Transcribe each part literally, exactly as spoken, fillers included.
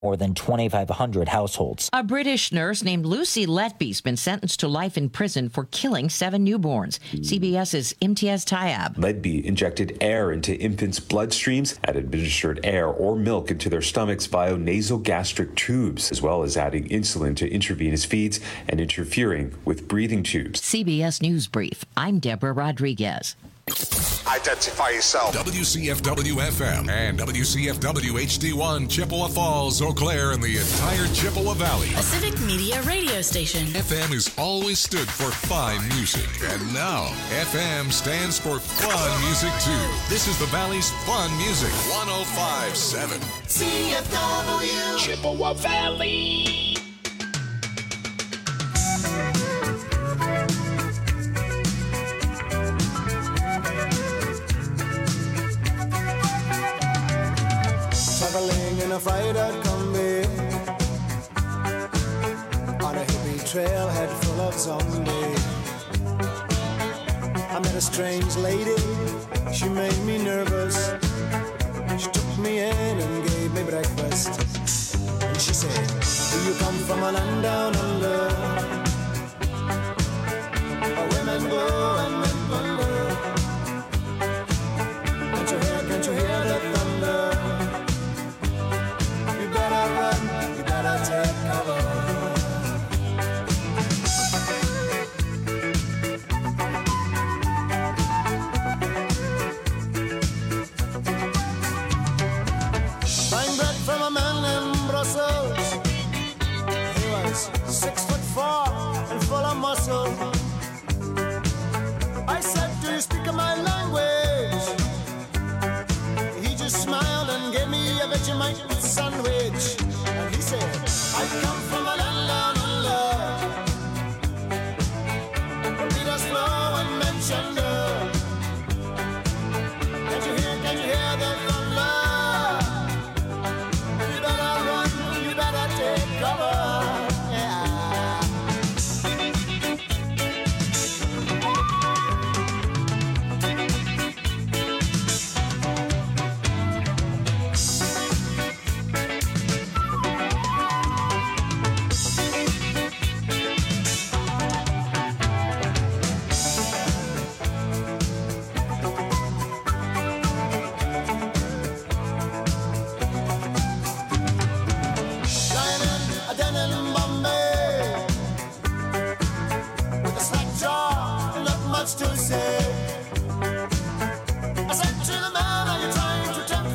more than twenty-five hundred households. A British nurse named Lucy Letby's been sentenced to life in prison for killing seven newborns. CBS's Imtiaz Tayab. Letby injected air into infants' bloodstreams and administered air or milk into their stomachs via nasogastric tubes, as well as adding insulin to intravenous feeds and interfering with breathing tubes. C B S News Brief. I'm Deborah Rodriguez. Identify yourself. W C F W F M and W C F W H D one, Chippewa Falls, Eau Claire, and the entire Chippewa Valley. A civic media radio station. F M has always stood for fine music. And now, F M stands for fun music, too. This is the Valley's fun music. one oh five point seven. C F W. Chippewa Valley. Traveling in a fried-out Kombi on a hippie trailhead full of zombies. I met a strange lady, she made me nervous. She took me in and gave me breakfast. And she said, do you come from a land down under? Where women go and men wonder. Can't you hear, can't you hear the thunder? You better run, you better take cover. Buying bread from a man in Brussels. He was six foot four and full of muscle. I said, do you speak my language? He just smiled and gave me a Vegemite sandwich. And he said, I come from a land down under. From Peter's Flow and Manchester. Can't you hear, can't you hear the thunder? You better run, you better take cover. Yeah. Lying in a den in Bombay with a slack jaw, not much to say. I said to the man, are you trying to tempt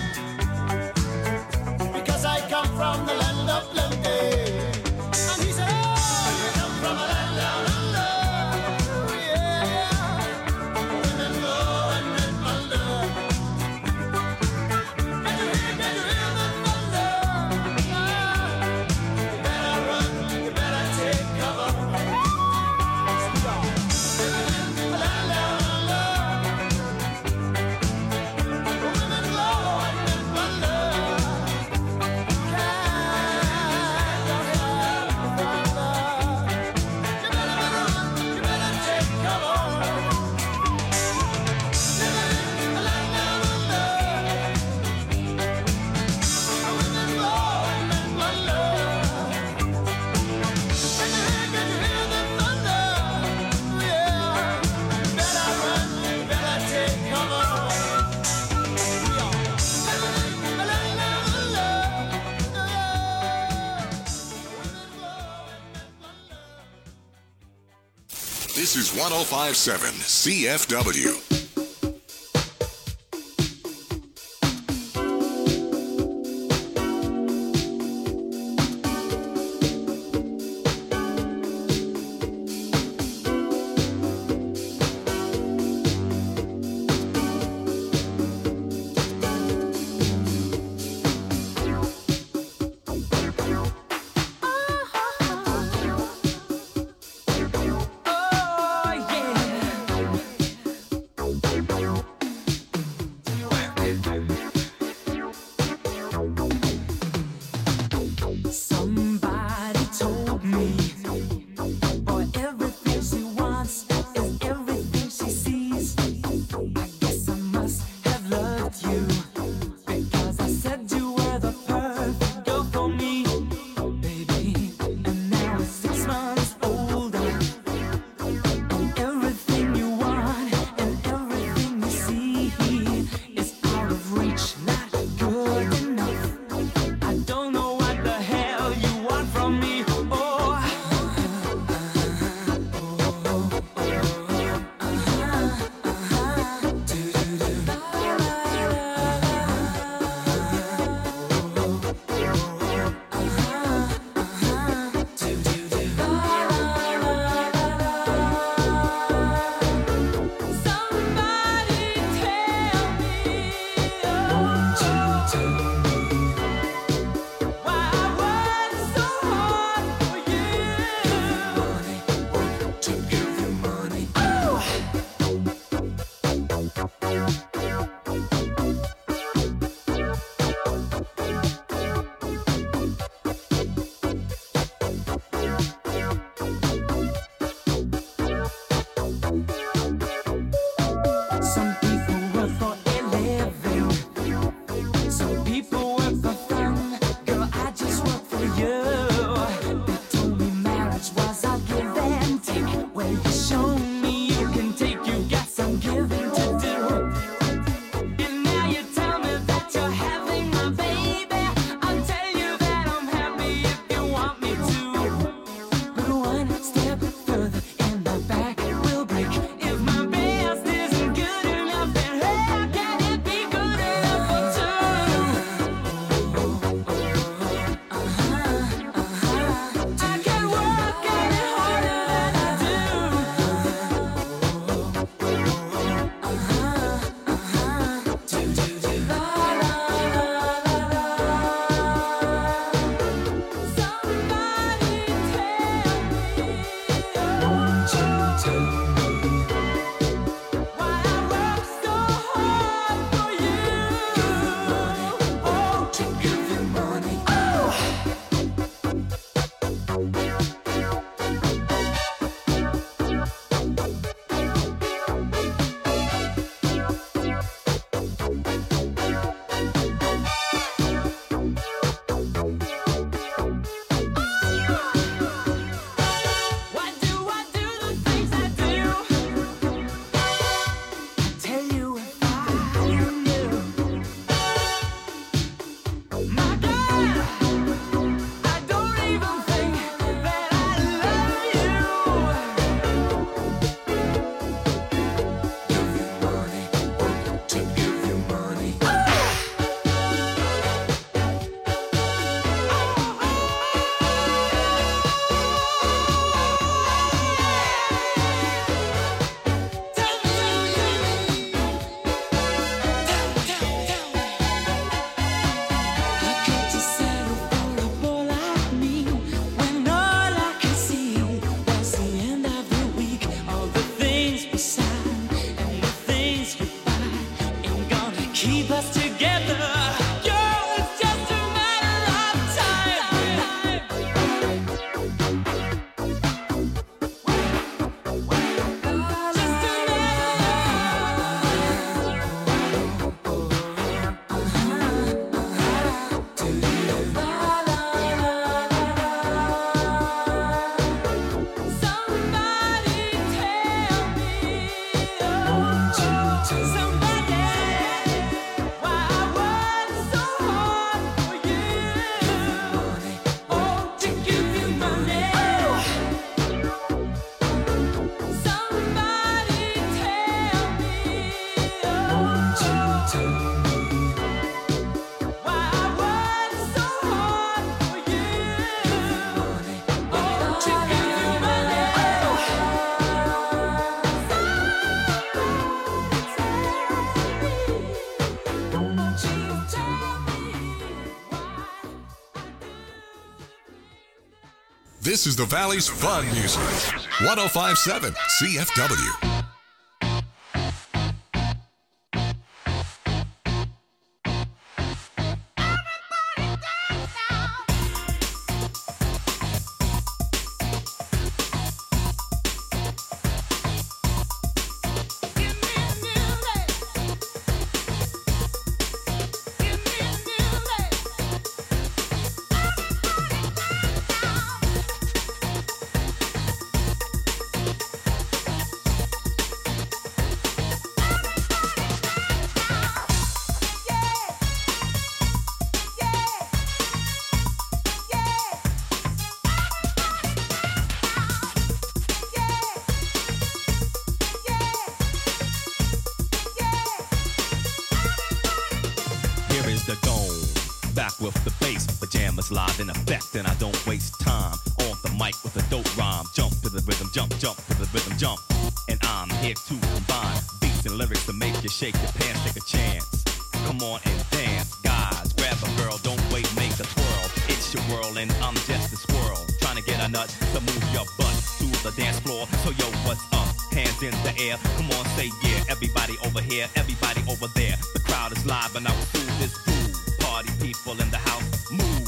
me? Because I come from the land of plenty. And he said, oh, you come from a land down under. Yeah, women go and men wonder. Can you hear, can you hear the thunder? You better run, you better take cover. Living in a land down under. Women go and men wonder. Can't you hear the thunder? You better run, you better take cover. Living in a land down under. Women go and men wonder. Can you hear, can you hear the thunder? Yeah. Better run, better take cover. Living in a land down under. Women go and men wonder. This is one oh five point seven C F W. Oh, yeah. This is the Valley's Fun Music. one oh five point seven C F W. Live in effect, and I don't waste time on the mic with a dope rhyme. Jump to the rhythm, jump, jump to the rhythm, jump. And I'm here to combine beats and lyrics to make you shake your pants, take a chance. Come on and dance, guys. Grab a girl, don't wait, make a twirl. It's your world, and I'm just a squirrel trying to get a nut to move your butt to the dance floor. So yo, what's up? Hands in the air, come on, say yeah. Everybody over here, everybody over there. The crowd is live, and I will do this groove. Party people in the house, move.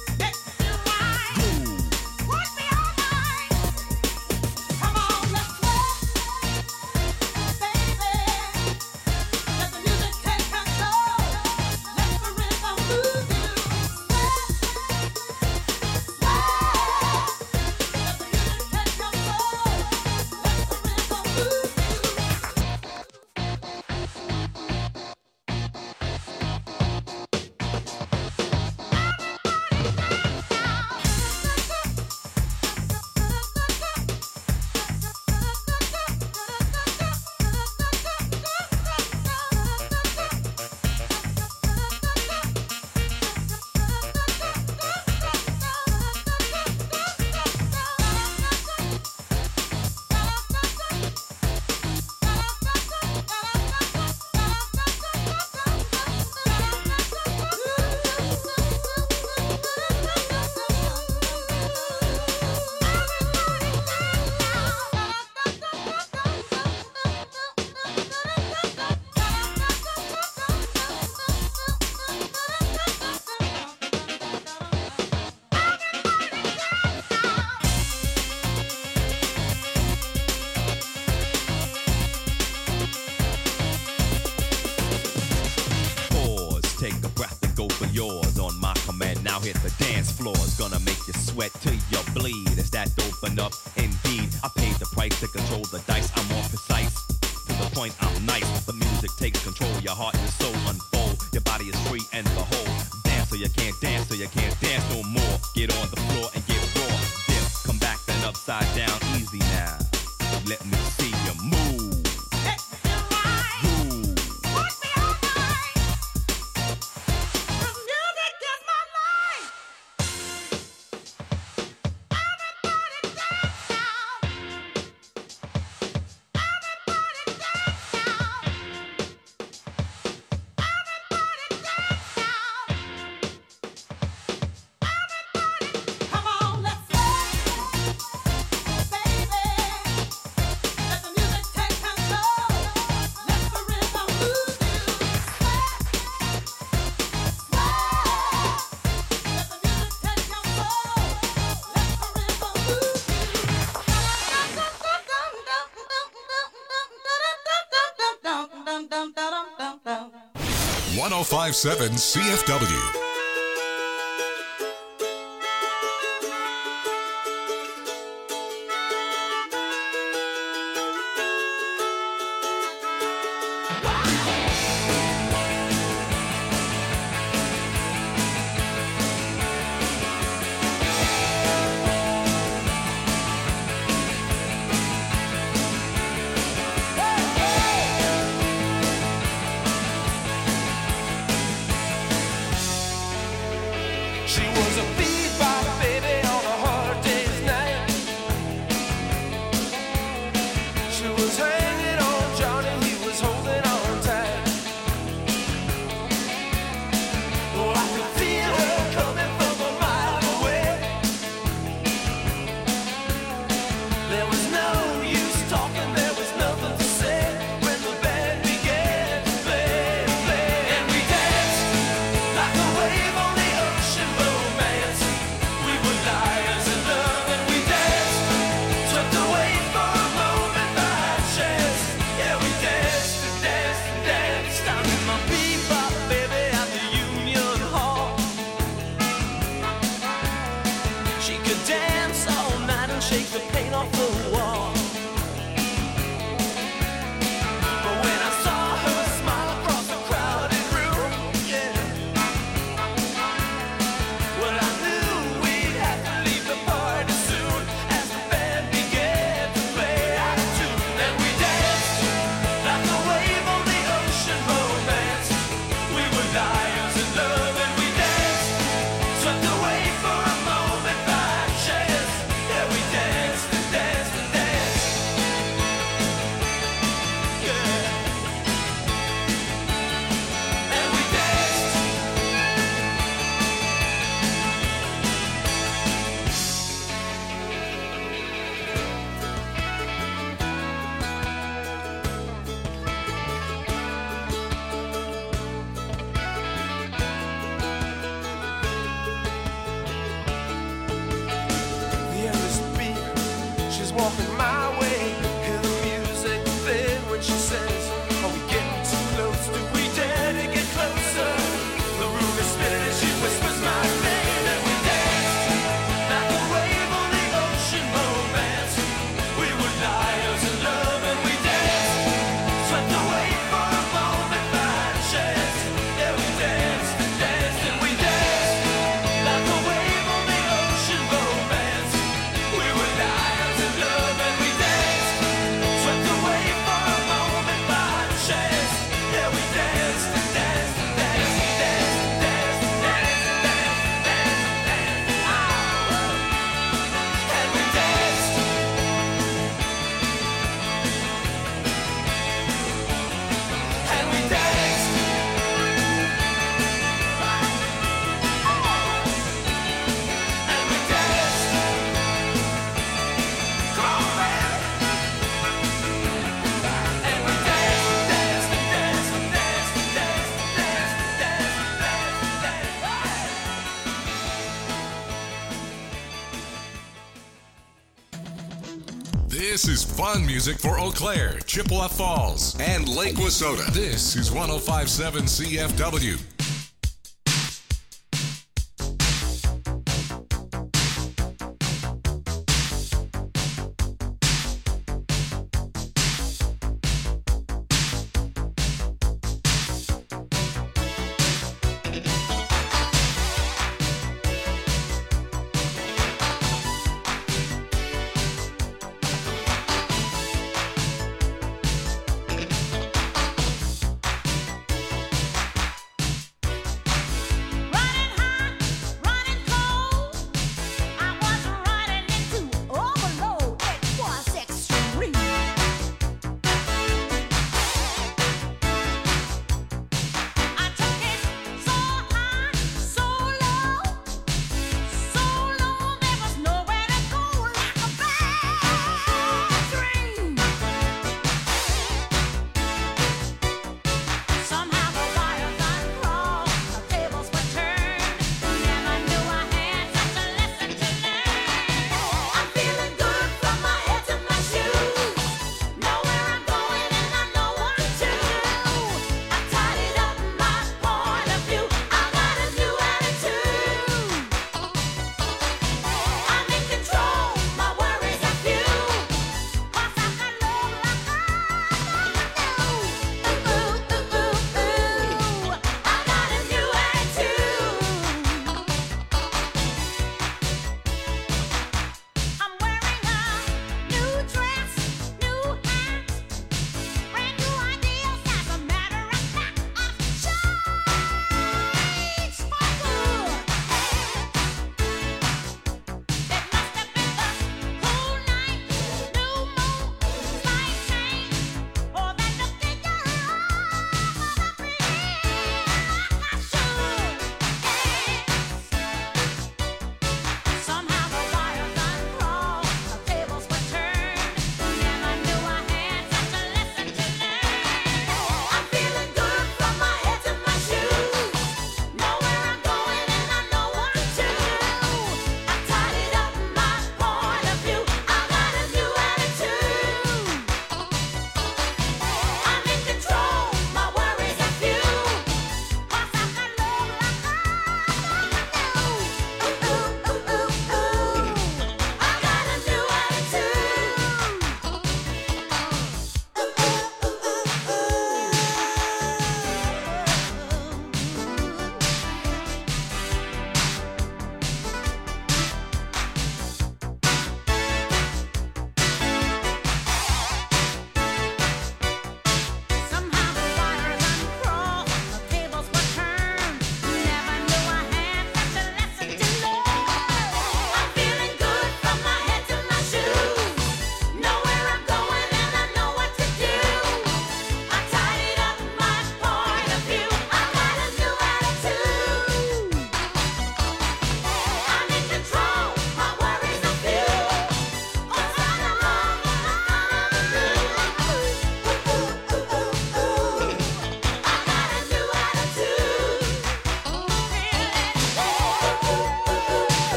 Gonna make you sweat till you bleed. Is that open up? Indeed, I paid the price to control the dice. I'm more precise, to the point I'm nice. The music takes control, your heart and soul unfold. Your body is free and behold. Dance so you can't dance, so you can't dance no more. Get on the floor and get raw. Dip, come back then upside down, easy now. Let me see you move. Take oh five point seven C F W. This is fun music for Eau Claire, Chippewa Falls, and Lake Wissota. This is one oh five point seven C F W.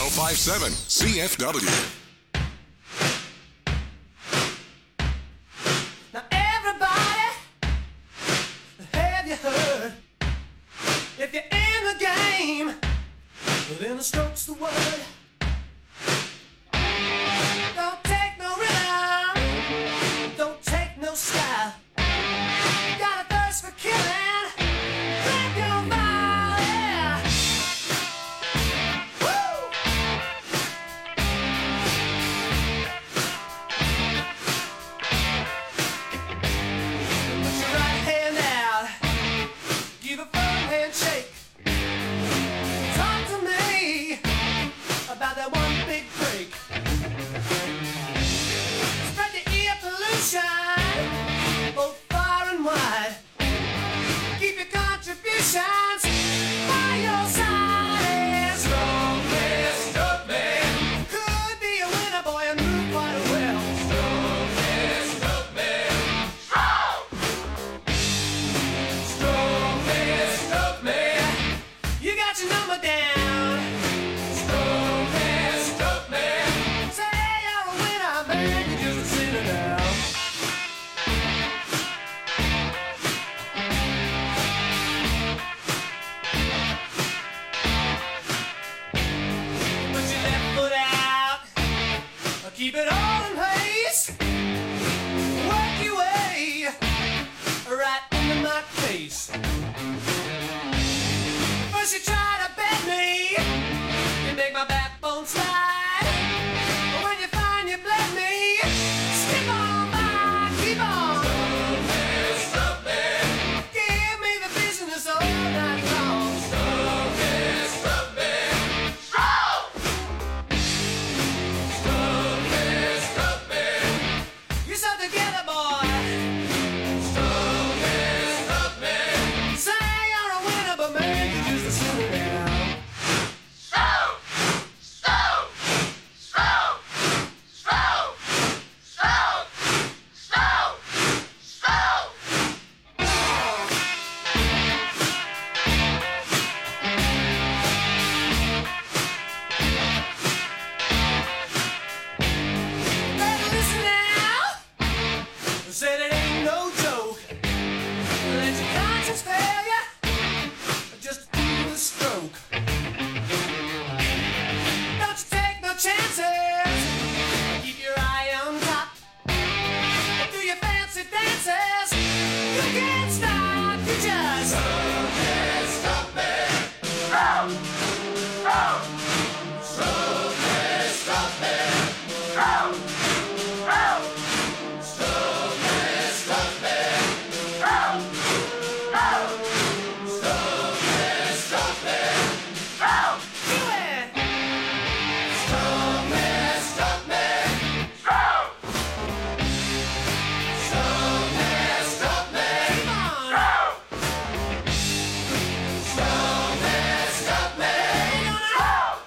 five point seven C F W. Now everybody, have you heard? If you're in the game, then the stroke's the word. Don't take no rhythm, don't take no style. Got a thirst for killing, grab your body. Woo! Put your right hand out, give a firm handshake. Talk to me about that one big break. Spread the air pollution both far and wide. Keep your contributions by your side. And strong man, strong man could be a winner, boy, and move quite well. Strong man, strong man, strong. Strong man, strong man, you got your number down. Strong man, strong man, say you're a winner, man, you just a sinner now. Put your left foot out, keep it all in place. Work your way right into my face. First you try to bend me, you make my backbone slide. But when you find you bled me, skip on by, keep on. Give me the business all night long. You're so together, boy. Say you're a winner, but man, you're just a sinner now. Better listen now. Said it ain't no joke. Let your conscience fail you. Just do the stroke. Don't you take no chances. Keep your eye on top. Do your fancy dances. You can't stop. You just can't stop me. Stop. Stop. Stop me. Stop me. Stop. Stop. Stop me. Stop me. Stop. Stop. Stop me. Stop me. Stop. Do it. Stop me. Stop me. Stop. Stop me. Stop me. Come on. Stop. Stop me. Stop me. Stop.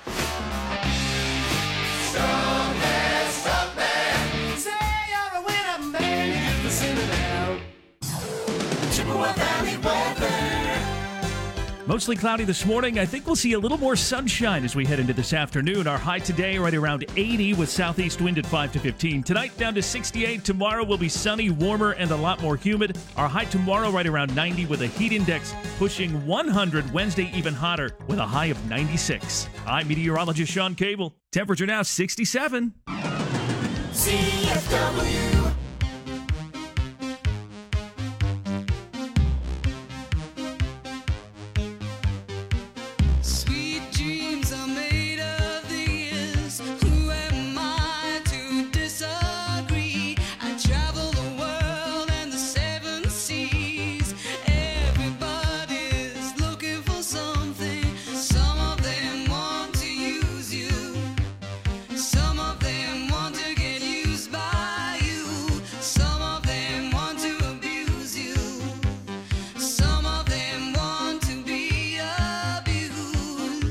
Stop me. Stop me. Say you're a winner, man. You're the sinner now. Chippewa Valley weather. Mostly cloudy this morning. I think we'll see a little more sunshine as we head into this afternoon. Our high today right around eighty with southeast wind at five to fifteen. Tonight down to sixty-eight. Tomorrow will be sunny, warmer, and a lot more humid. Our high tomorrow right around ninety with a heat index pushing one hundred. Wednesday even hotter with a high of ninety-six. I'm meteorologist Sean Cable. Temperature now sixty-seven. C F W. Sweet dreams are made of these. Who am I to disagree? I travel the world and the seven seas. Everybody's looking for something. Some of them want to use you. Some of them want to get used by you. Some of them want to abuse you. Some of them want to be abused.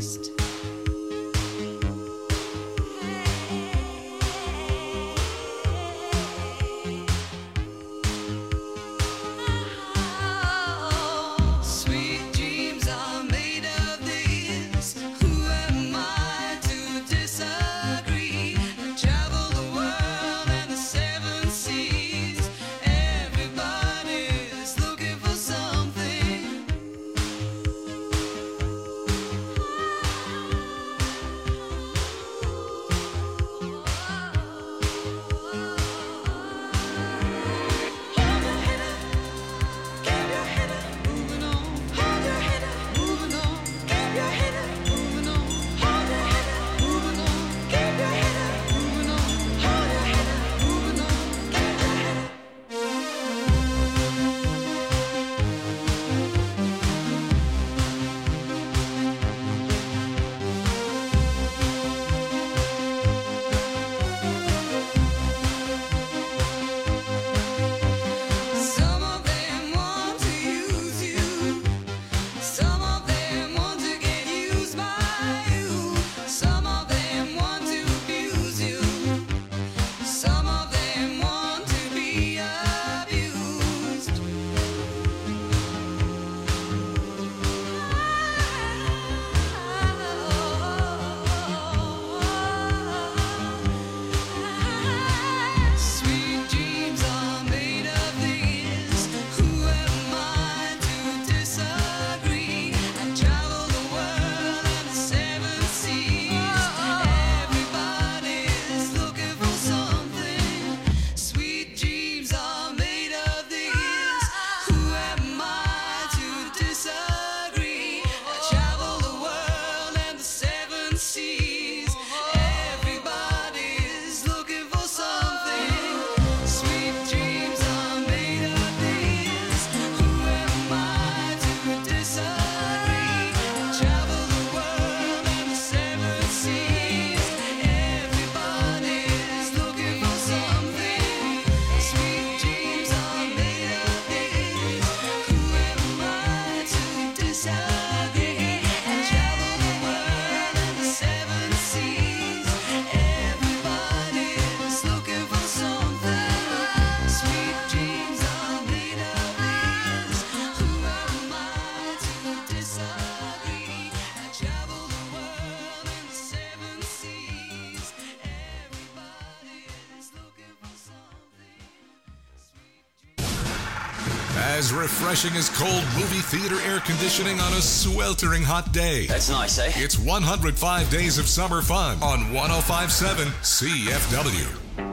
As refreshing as cold movie theater air conditioning on a sweltering hot day. That's nice, eh? It's one hundred five days of summer fun on one oh five point seven C F W.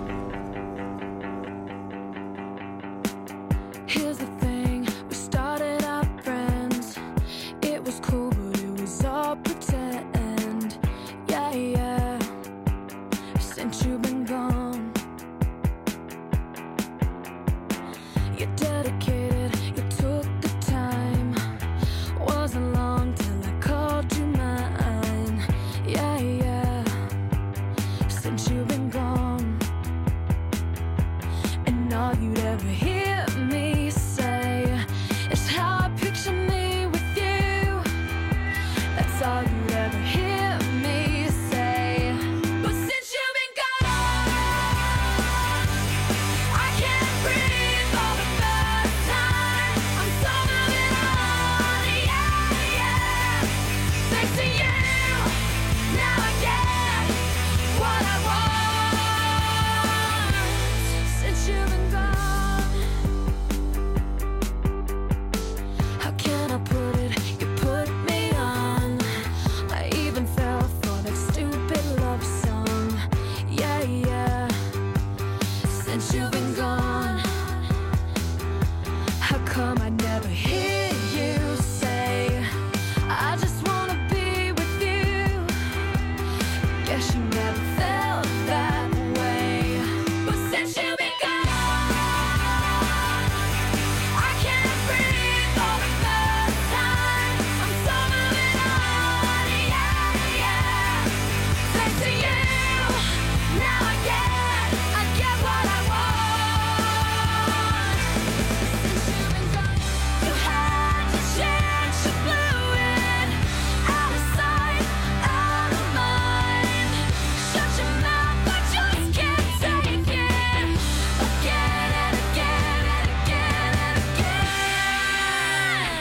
Here's the thing, we started out friends. It was cool, but it was all pretend. Yeah, yeah. Since you've been gone, you're dedicated, you took the time. Wasn't long till I called you mine. Yeah, yeah. Since you've been gone, and all you'd ever hear me say is how I picture me with you. That's all you'd ever hear me say. But since you've been gone, I can't breathe for the first time. I'm so moving on, yeah, yeah. Thanks to you, now I get what I want. Since you've been gone, how can I put it? You put me on. I even fell for that stupid love song. Yeah, yeah. Since you've been gone, how come I never hear you say, I just wanna be with you? Guess you never felt that way. But since you've been gone, I can't breathe for the first time. I'm so moving on, yeah, yeah. Thanks to you, now I get, I get what I want. Since you've been gone, you had your chance, you blew it. Out of sight, out of mind. Shut your mouth, I just can't take it. Again and again and again and again.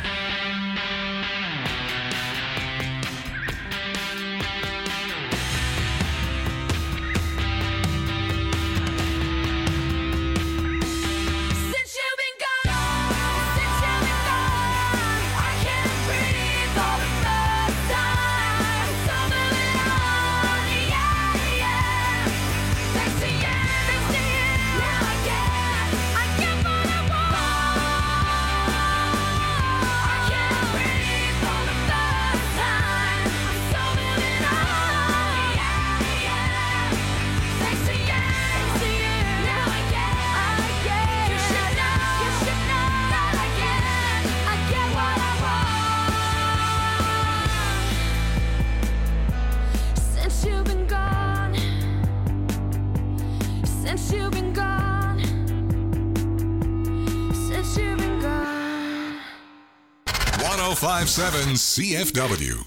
Since you've been gone, since you've been gone, I can't breathe for the first time. So moving on, yeah, yeah. Thanks to you, thanks to you, now I get, I get what I want. I can't breathe for the first time. I'm so moving on, yeah, yeah. Thanks to you, thanks to you, now I get, I get. You should know, you should know that I get, I get what I want. Since you've been gone, since you've been gone, since you've been gone. one oh five point seven C F W.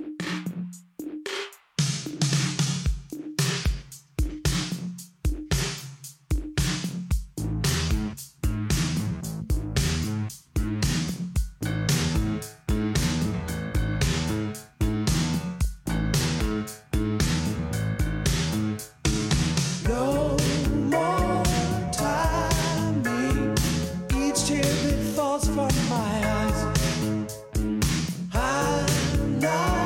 No more timing. Each tear that falls from my eyes, I'm not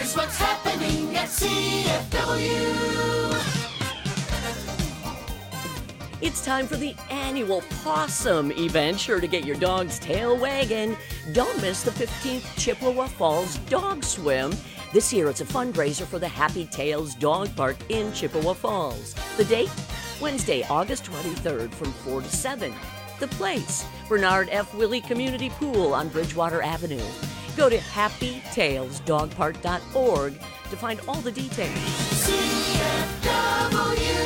Here's what's happening at C F W. It's time for the annual Possum event, sure to get your dog's tail wagging. Don't miss the fifteenth Chippewa Falls Dog Swim. This year it's a fundraiser for the Happy Tails Dog Park in Chippewa Falls. The date? Wednesday, August twenty-third from four to seven. The place? Bernard F. Willey Community Pool on Bridgewater Avenue. Go to happy tails dog park dot org to find all the details. C F W.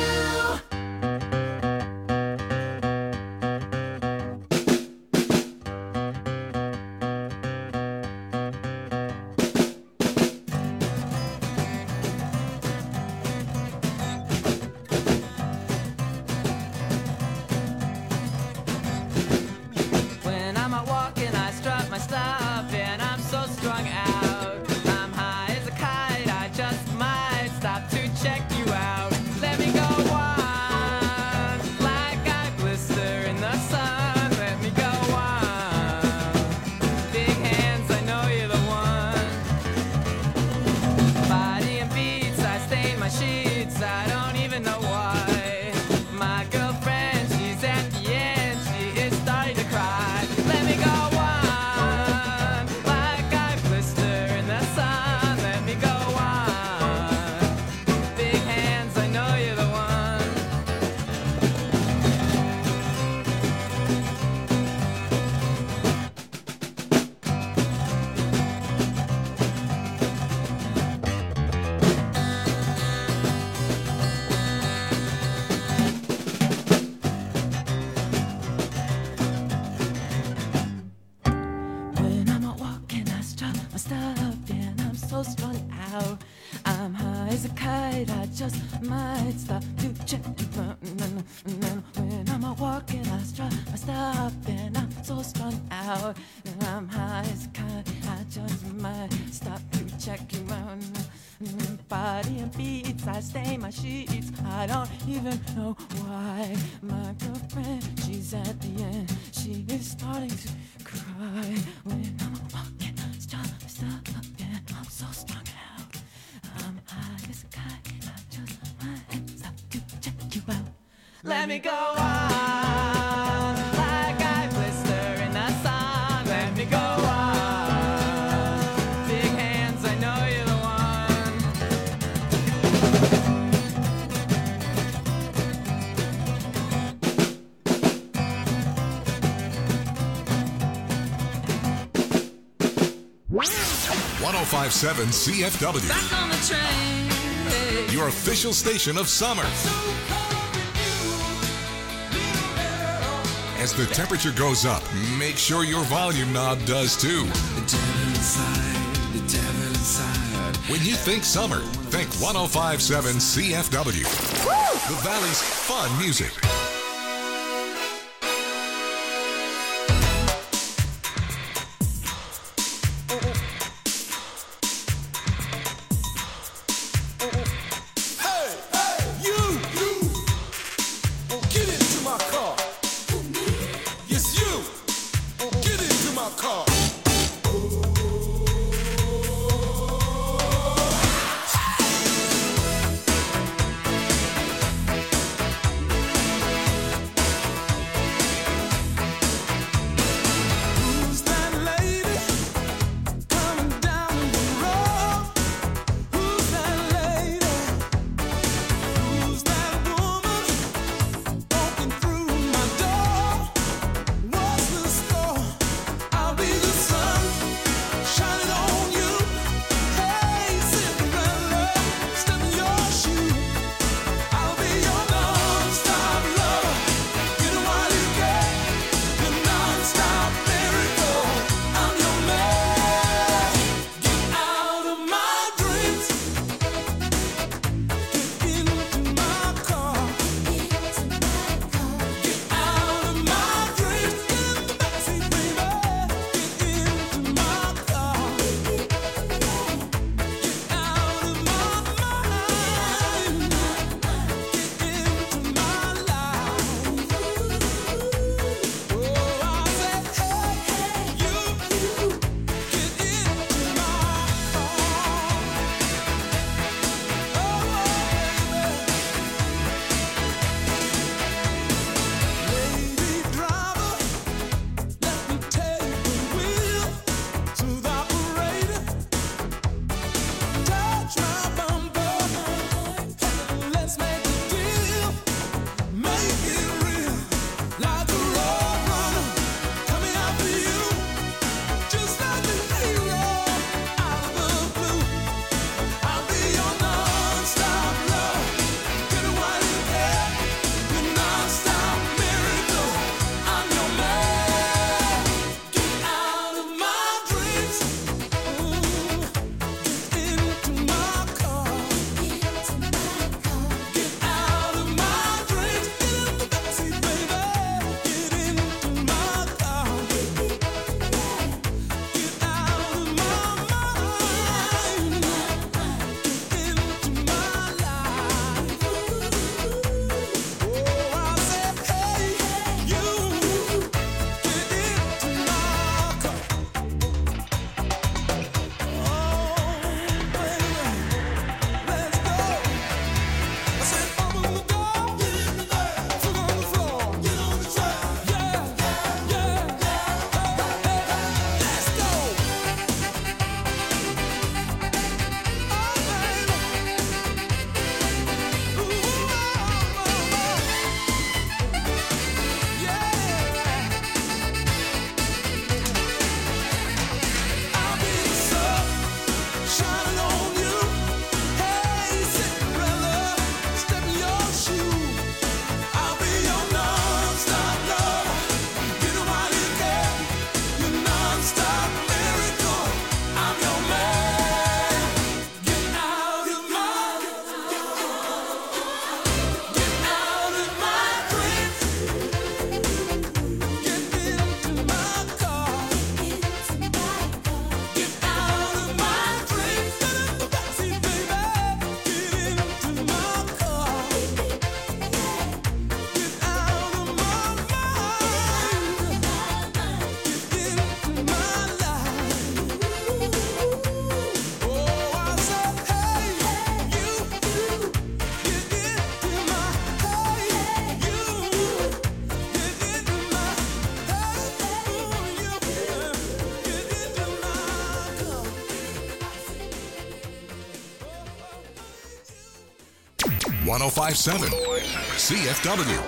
When I'm out walking, I strut my stuff, and I'm so strung out. I'm high as a kite, I just might stop to check you out. Let me go on, like I blister in the sun. Let me go on. Big hands, I know you're the one. Body and beats, I stain my sheets, I don't even know why. My girlfriend, she's at the end, she is starting to cry. Let me go on, like I blister in the sun. Let me go on. Big hands, I know you're the one. When I'm out walking, I strut my stuff, and I'm so strung out. I'm high as a kite, I just might stop to check you out. When I'm out walking, I strut my stuff, and I'm so strung out. And I'm high as a kite, I just might stop to check you out. Body and beats, I stain my sheets, I don't even know why. My girlfriend, she's at the end, she is starting to cry. When I'm walking, strut my stuff up, and I'm so strung out. I'm high as a kite, I just might stop to check you out. Let me go on, like I blister in the sun. Let me go on. Big hands, I know you're the one oh five point seven C F W, back on the train. your official station of summer. As the temperature goes up, make sure your volume knob does too. The devil inside, the devil inside. When you think summer, think one oh five point seven C F W. The Valley's fun music. Hey, hey, you, you. Get into my car. Yes, you. Get into my car. one oh five point seven C F W.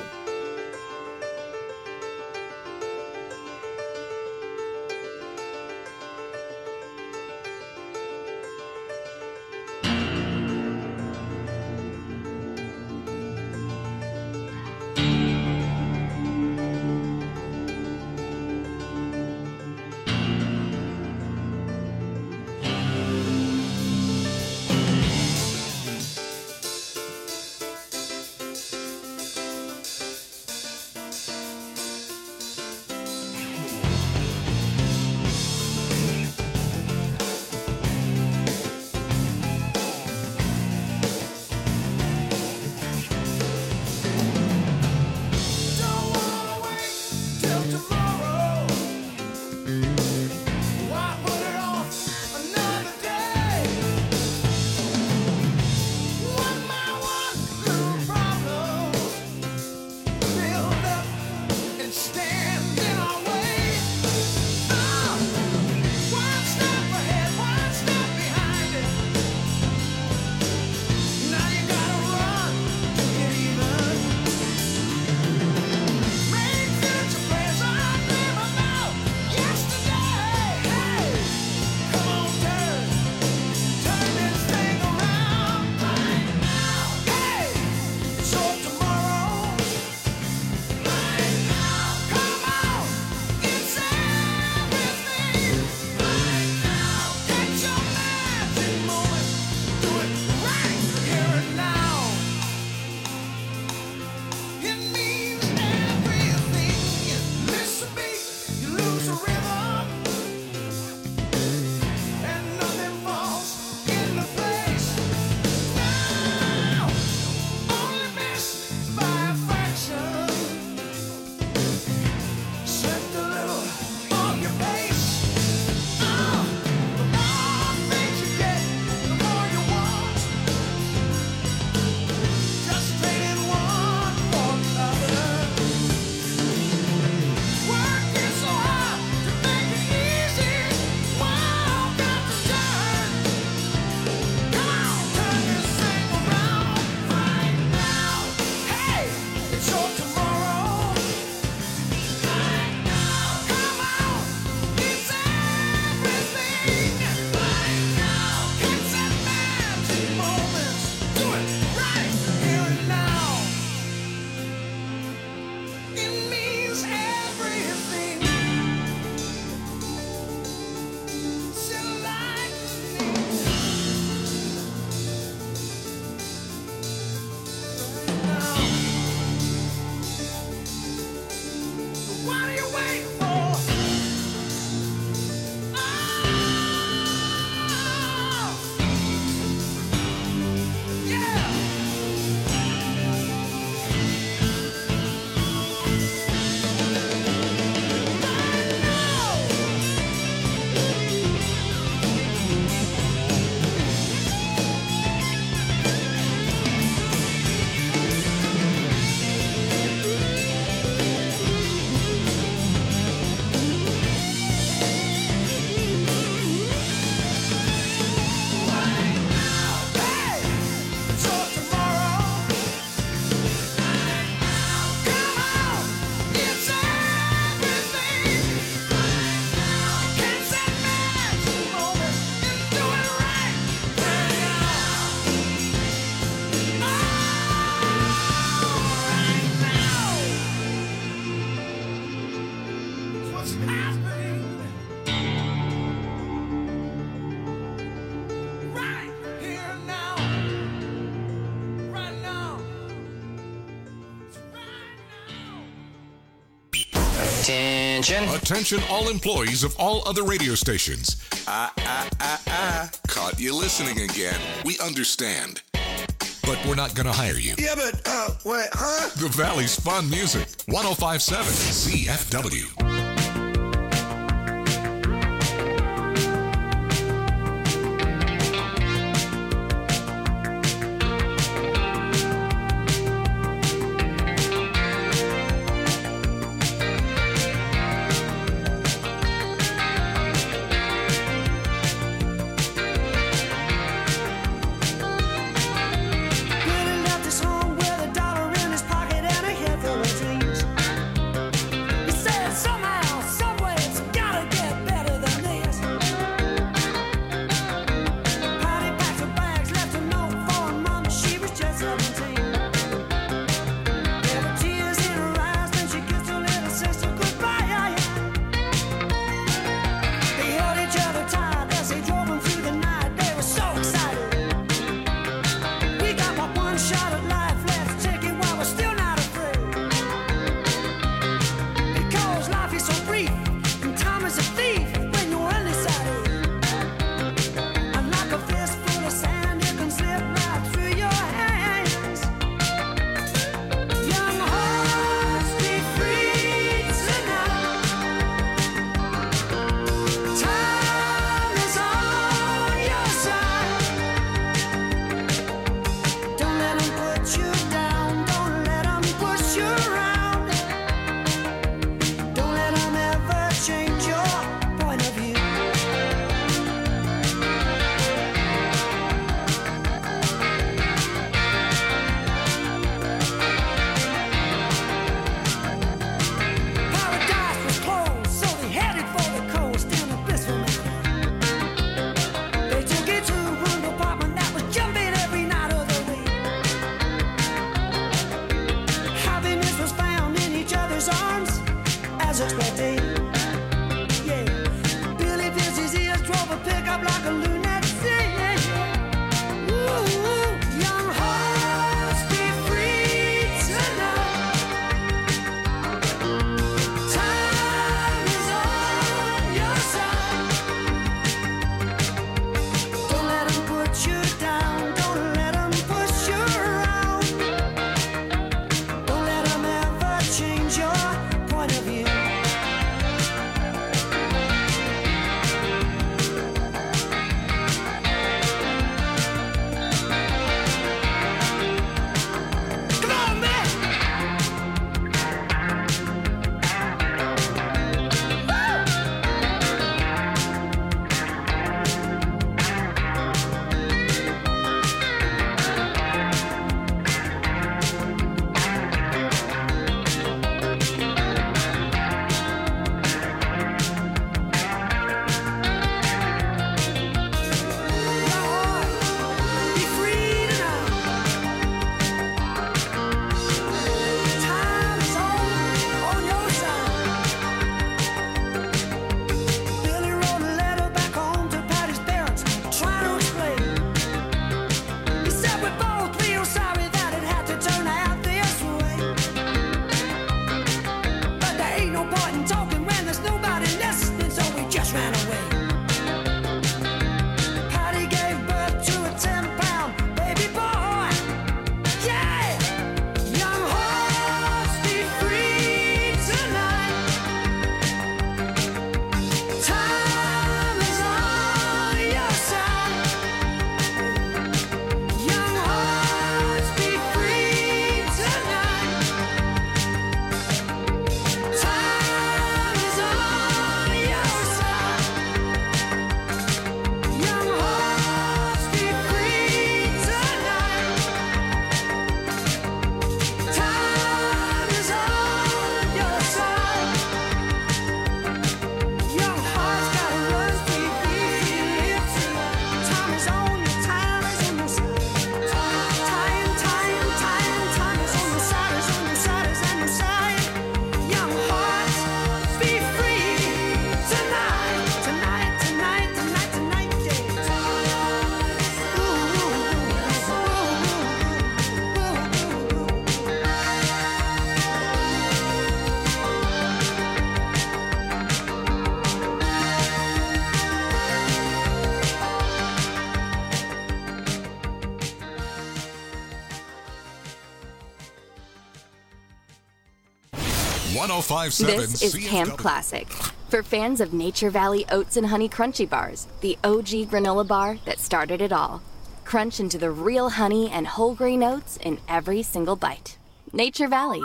Attention. Attention all employees of all other radio stations. Ah, ah, ah, ah. Caught you listening again. We understand. But we're not going to hire you. Yeah, but, uh, wait, huh? The Valley's Fun Music. one oh five point seven C F W. Getting out this home. one oh five point seven This is C S Camp W. Classic. For fans of Nature Valley Oats and Honey Crunchy Bars, the O G granola bar that started it all. Crunch into the real honey and whole grain oats in every single bite. Nature Valley.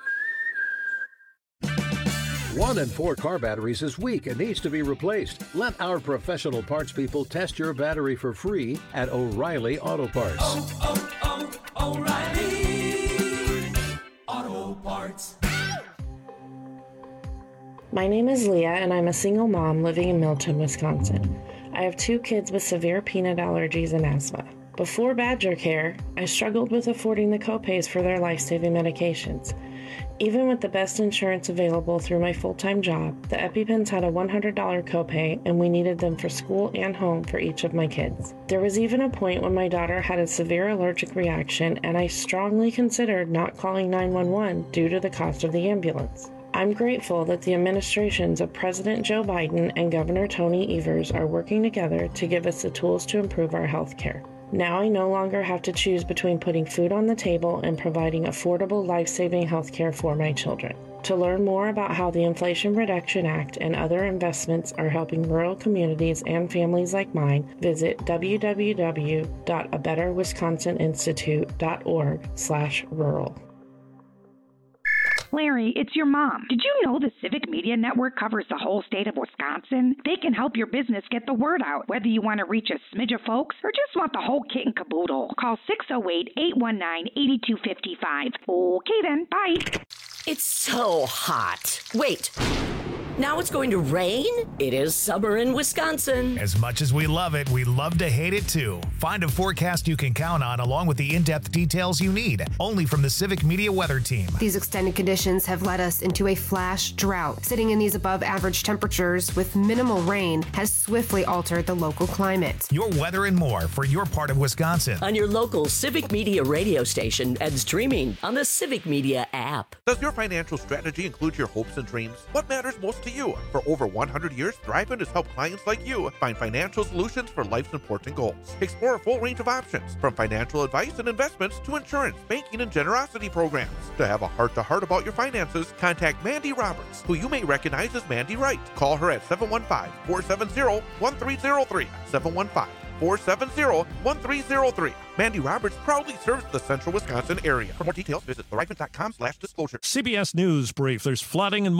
One in four car batteries is weak and needs to be replaced. Let our professional parts people test your battery for free at O'Reilly Auto Parts. Oh, oh, O'Reilly Auto Parts. My name is Leah, and I'm a single mom living in Milton, Wisconsin. I have two kids with severe peanut allergies and asthma. Before Badger Care, I struggled with affording the copays for their life-saving medications. Even with the best insurance available through my full-time job, the EpiPens had a one hundred dollars copay, and we needed them for school and home for each of my kids. There was even a point when my daughter had a severe allergic reaction, and I strongly considered not calling nine one one due to the cost of the ambulance. I'm grateful that the administrations of President Joe Biden and Governor Tony Evers are working together to give us the tools to improve our health care. Now I no longer have to choose between putting food on the table and providing affordable, life-saving health care for my children. To learn more about how the Inflation Reduction Act and other investments are helping rural communities and families like mine, visit w w w dot a better wisconsin institute dot org slash rural. Larry, it's your mom. Did you know the Civic Media Network covers the whole state of Wisconsin? They can help your business get the word out, whether you want to reach a smidge of folks or just want the whole kit and caboodle. Call six oh eight, eight one nine, eight two five five. Okay then, bye. It's so hot. Wait. Now it's going to rain? It is summer in Wisconsin. As much as we love it, we love to hate it too. Find a forecast you can count on along with the in-depth details you need. Only from the Civic Media Weather Team. These extended conditions have led us into a flash drought. Sitting in these above average temperatures with minimal rain has swiftly altered the local climate. Your weather and more for your part of Wisconsin. On your local Civic Media radio station and streaming on the Civic Media app. Does your financial strategy include your hopes and dreams? What matters most to you? For over one hundred years, Thrivent has helped clients like you find financial solutions for life's important goals. Explore a full range of options, from financial advice and investments to insurance, banking, and generosity programs. To have a heart-to-heart about your finances, contact Mandy Roberts, who you may recognize as Mandy Wright. Call her at seven one five, four seven zero, one three zero three, seven one five, four seven zero, one three zero three. Mandy Roberts proudly serves the central Wisconsin area. For more details, visit thrivent dot com slash disclosure. C B S News Brief. There's flooding and